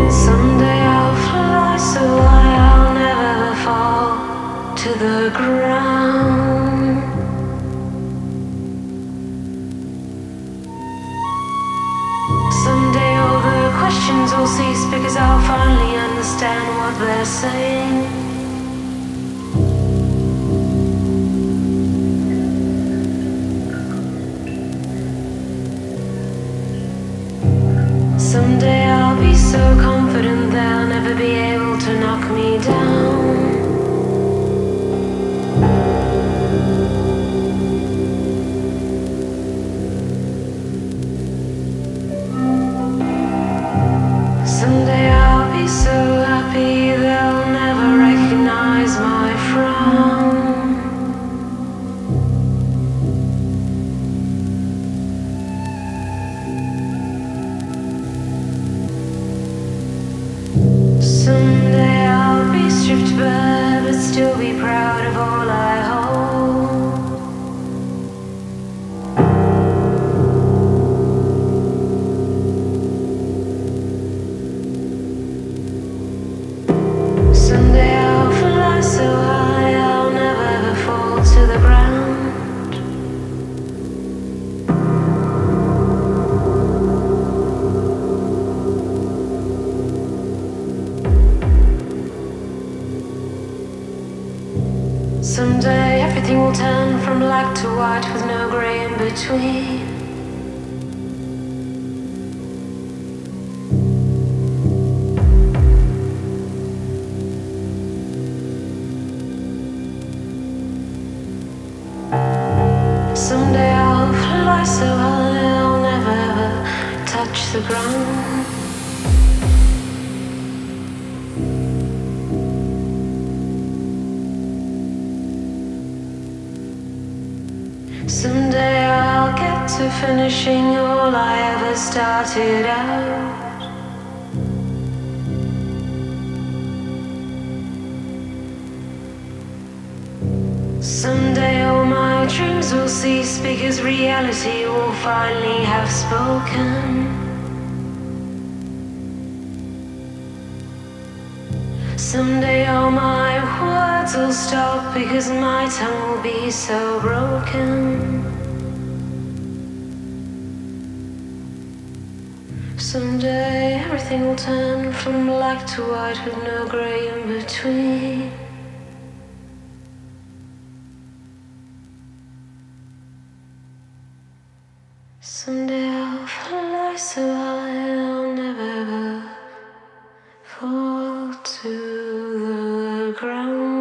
Someday I'll fly so high I'll never fall to the ground. Someday all the questions will cease because I'll finally understand what they're saying. Someday I'll be so confident they'll never be able to knock me down. Someday I'll be so happy they'll never recognize my frown. Someday I'll be stripped bare but still be proud of all I hold. Someday I'll fly so high I'll never fall to the ground. Someday everything will turn from black to white with no grey in between. Someday I'll fly so high I'll never ever touch the ground. Someday I'll get to finishing all I ever started out. Someday all my dreams will cease because reality will finally have spoken. Someday all my words will stop because my tongue will be so broken. Someday everything will turn from black to white with no grey in between. Someday I'll fly so high I'll never ever fall to the ground.